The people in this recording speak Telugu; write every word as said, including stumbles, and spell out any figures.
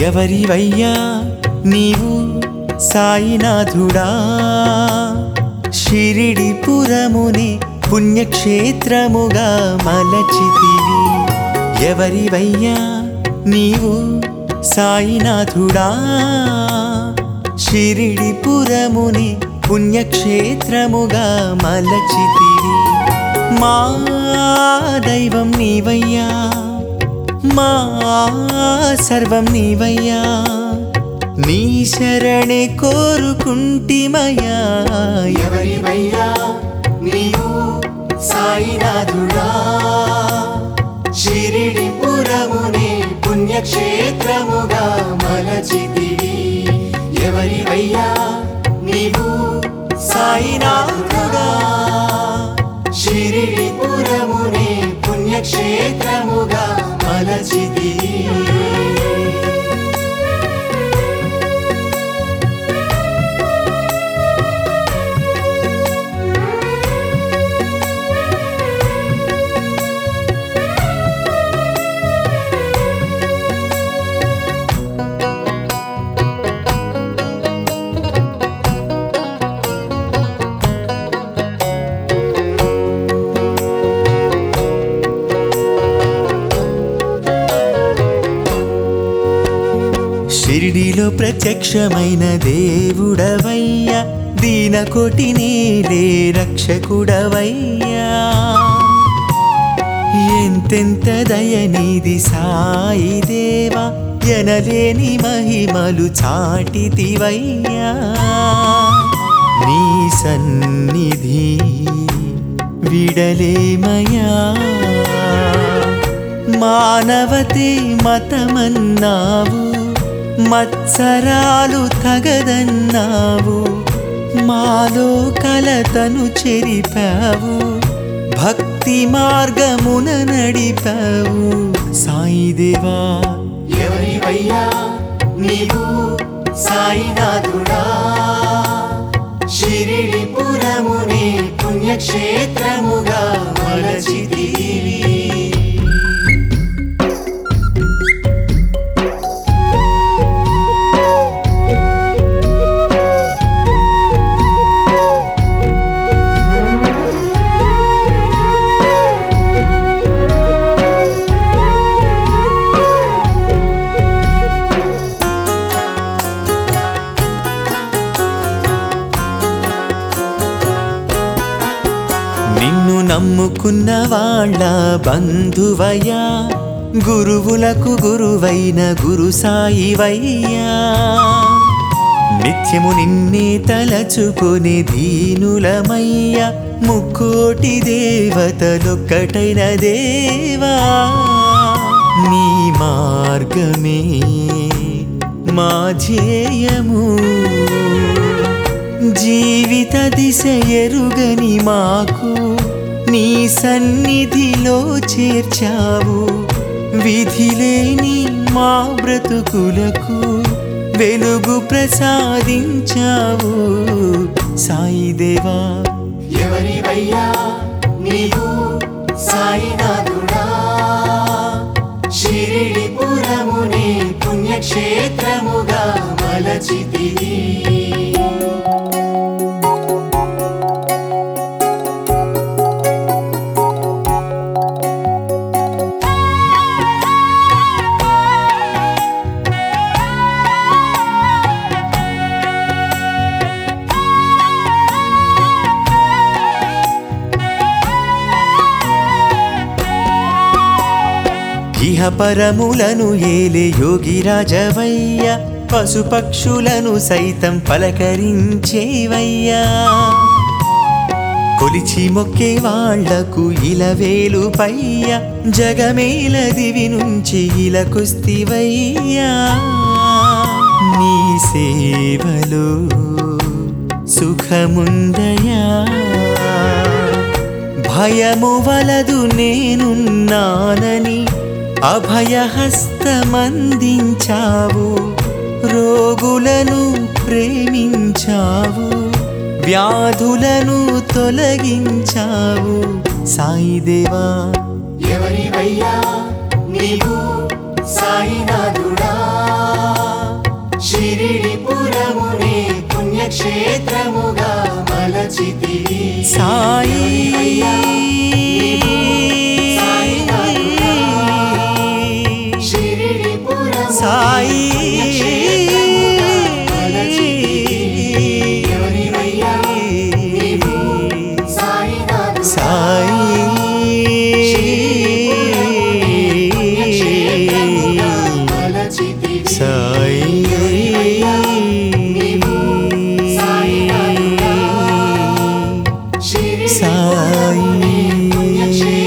ఎవరివయ్యా నీవు సాయినాథుడా షిరిడి పురముని పుణ్యక్షేత్రముగా మలచితివి ఎవరివయ్యా నీవు సాయినాథుడా షిరిడి పురముని పుణ్యక్షేత్రముగా మలచితివి మా దైవం నీవయ్యా మా సర్వం నీవయ్యా నీ శరణే కోరుకుంటిమయ్యా ఎవరివయ్యా నీవు సాయినాథుడా షిరిడి పురముని పుణ్యక్షేత్రముగా మలచితివి ఎవరివయ్యా నీవు సాయినాథుడా షిరిడి పురముని పుణ్యక్షేత్రముగా మలచితివి షిరిడిలో ప్రత్యక్షమైన దేవుడవయ్యా దీనకోటి నేలే రక్షకుడవయ్యా ఎంతెంత దయనిది సాయి దేవా ఎనలేని మహిమలు చాటితివయ్యా నీ సన్నిధి విడలేమయా మానవతే మతమన్నావు మత్సరాలు తగదన్నావు మాలో కలతను చెరిపావు భక్తి మార్గమున నడిపావు సాయిదేవా ఎవరివయ్యా నీవు సాయినాథుడా షిరిడి పురముని పుణ్యక్షేత్రముగా మలచితివి నిన్ను నమ్ముకున్న వాళ్ళ బంధువయ్యా గురువులకు గురువైన గురు సాయివయ్యా నిత్యము నిన్నే తలచుకొని దీనులమయ్యా ముక్కోటి దేవతలొక్కటైన దేవా నీ మార్గమే మా ధ్యేయము జీవిత దిశ ఎరుగని మాకు నీ సన్నిధిలో చేర్చావు విధిలేని మా బ్రతుకులకు వెలుగు ప్రసాదించావు సాయిదేవా ఎవరివయ్యా నీవు సాయినాథుడా షిరిడి పురముని పుణ్యక్షేత్రముగా మలచితివి ఇహపరములను ఏలే యోగిరాజవయ్య పశుపక్షులను సైతం పలకరించేవయ్యా కొలిచి మొక్కే వాళ్లకు ఇలవేలు పయ్య జగమేల దివి నుంచి ఇలకొస్తివయ్యా నీ సేవలో సుఖముందయా భయము వలదు నేనున్నానని అభయహస్తమందించావు రోగులను ప్రేమించావు వ్యాధులను తొలగించావు సాయిదేవా ఎవరివయ్యా నీవు సాయినాథుడా పుణ్యక్షేత్రముగా మలచితివి సాయి షిరిడిపురము సాయి ఎవరివయ్యా నీవు సాయినాథుడా సాయి పుణ్యక్షేత్రముగా మలచితివి సాయి నీవు సాయినాథుడా సాయి పుణ్యక్షేత్రముగా